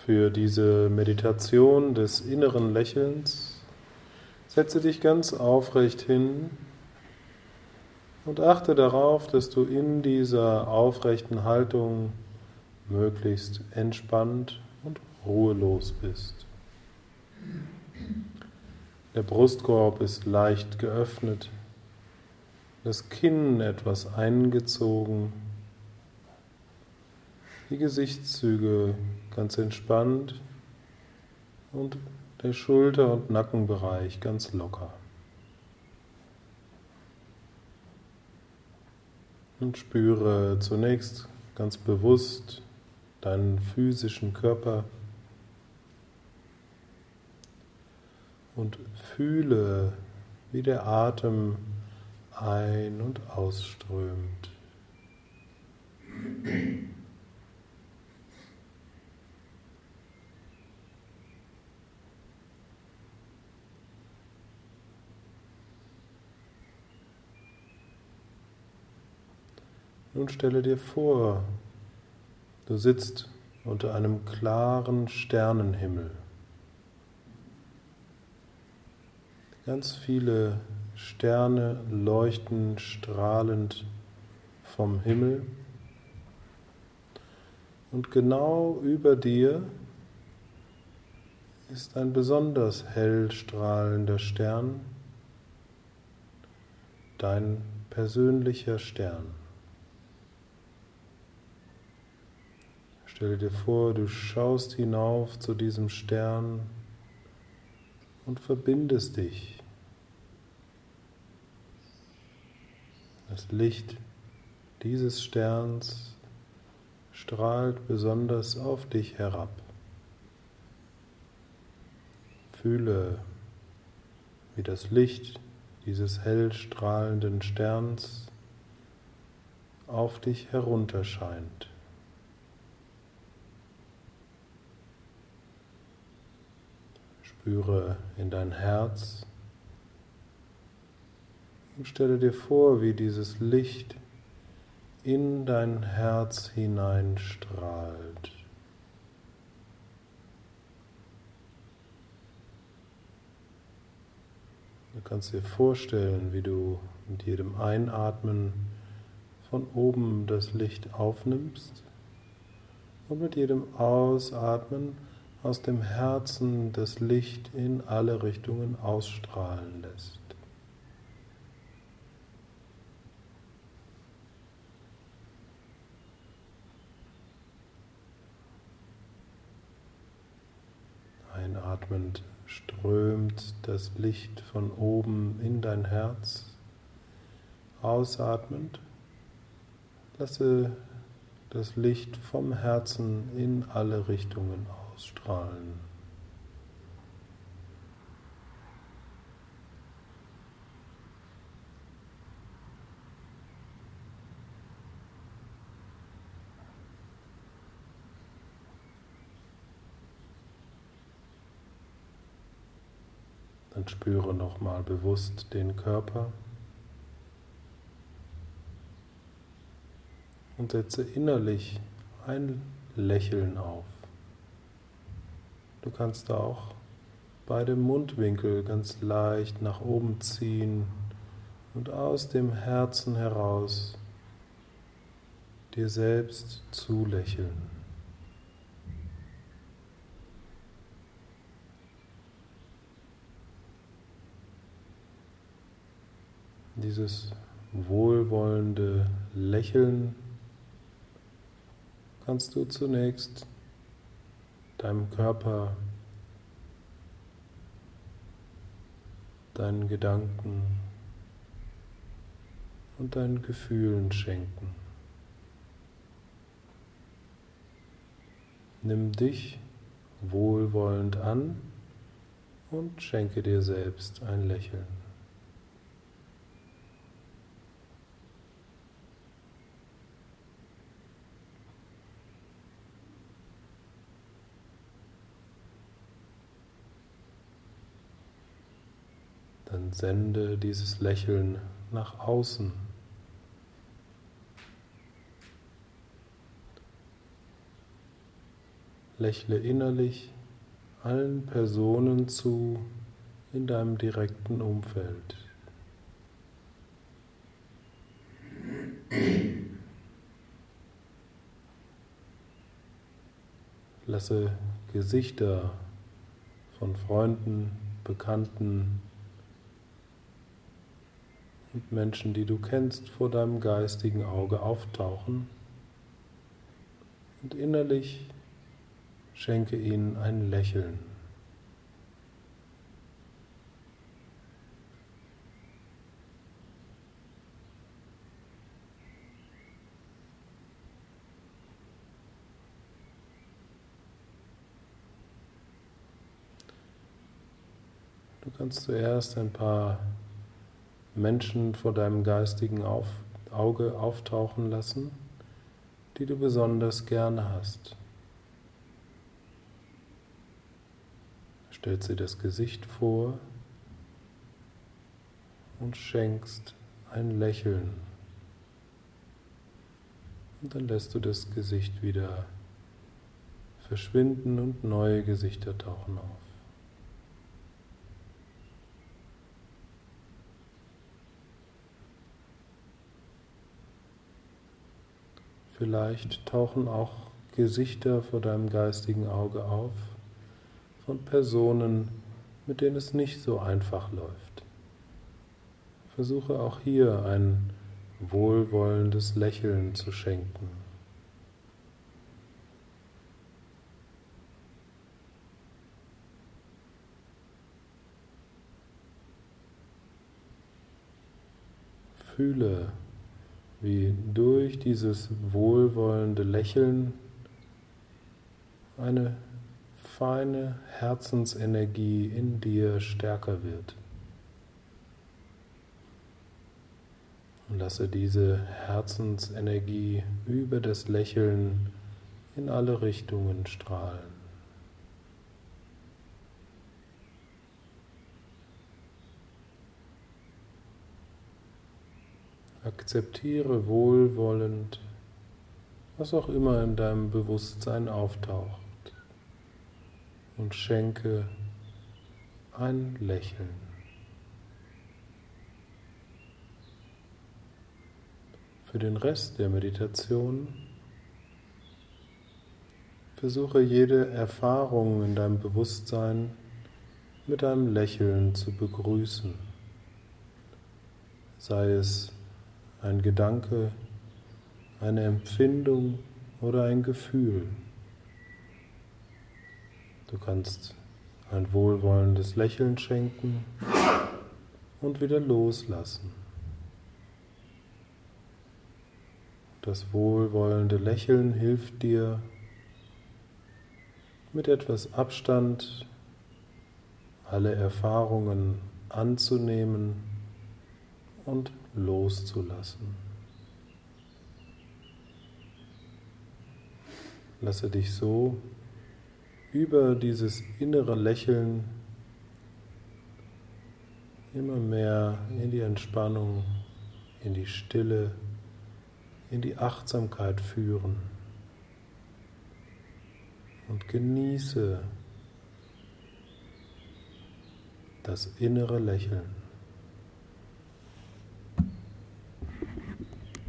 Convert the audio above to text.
Für diese Meditation des inneren Lächelns setze dich ganz aufrecht hin und achte darauf, dass du in dieser aufrechten Haltung möglichst entspannt und ruhelos bist. Der Brustkorb ist leicht geöffnet, das Kinn etwas eingezogen, die Gesichtszüge ganz entspannt und der Schulter- und Nackenbereich ganz locker. Und spüre zunächst ganz bewusst deinen physischen Körper und fühle, wie der Atem ein- und ausströmt. Nun stelle dir vor, du sitzt unter einem klaren Sternenhimmel. Ganz viele Sterne leuchten strahlend vom Himmel und genau über dir ist ein besonders hell strahlender Stern, dein persönlicher Stern. Stelle dir vor, du schaust hinauf zu diesem Stern und verbindest dich. Das Licht dieses Sterns strahlt besonders auf dich herab. Fühle, wie das Licht dieses hell strahlenden Sterns auf dich herunterscheint. Spüre in dein Herz und stelle dir vor, wie dieses Licht in dein Herz hineinstrahlt. Du kannst dir vorstellen, wie du mit jedem Einatmen von oben das Licht aufnimmst und mit jedem Ausatmen aus dem Herzen das Licht in alle Richtungen ausstrahlen lässt. Einatmend strömt das Licht von oben in dein Herz. Ausatmend lasse das Licht vom Herzen in alle Richtungen ausstrahlen. Dann spüre nochmal bewusst den Körper und setze innerlich ein Lächeln auf. Du kannst auch beide Mundwinkel ganz leicht nach oben ziehen und aus dem Herzen heraus dir selbst zulächeln. Dieses wohlwollende Lächeln kannst du zunächst deinem Körper, deinen Gedanken und deinen Gefühlen schenken. Nimm dich wohlwollend an und schenke dir selbst ein Lächeln. Dann sende dieses Lächeln nach außen. Lächle innerlich allen Personen zu in deinem direkten Umfeld. Lasse Gesichter von Freunden, Bekannten und Menschen, die du kennst, vor deinem geistigen Auge auftauchen und innerlich schenke ihnen ein Lächeln. Du kannst zuerst ein paar Menschen vor deinem geistigen Auge auftauchen lassen, die du besonders gerne hast. Stellst dir das Gesicht vor und schenkst ein Lächeln. Und dann lässt du das Gesicht wieder verschwinden und neue Gesichter tauchen auf. Vielleicht tauchen auch Gesichter vor deinem geistigen Auge auf von Personen, mit denen es nicht so einfach läuft. Versuche auch hier ein wohlwollendes Lächeln zu schenken. Fühle, wie durch dieses wohlwollende Lächeln eine feine Herzensenergie in dir stärker wird. Und lasse diese Herzensenergie über das Lächeln in alle Richtungen strahlen. Akzeptiere wohlwollend, was auch immer in deinem Bewusstsein auftaucht, und schenke ein Lächeln. Für den Rest der Meditation versuche jede Erfahrung in deinem Bewusstsein mit einem Lächeln zu begrüßen, sei es ein Gedanke, eine Empfindung oder ein Gefühl. Du kannst ein wohlwollendes Lächeln schenken und wieder loslassen. Das wohlwollende Lächeln hilft dir, mit etwas Abstand alle Erfahrungen anzunehmen und loszulassen. Lasse dich so über dieses innere Lächeln immer mehr in die Entspannung, in die Stille, in die Achtsamkeit führen und genieße das innere Lächeln.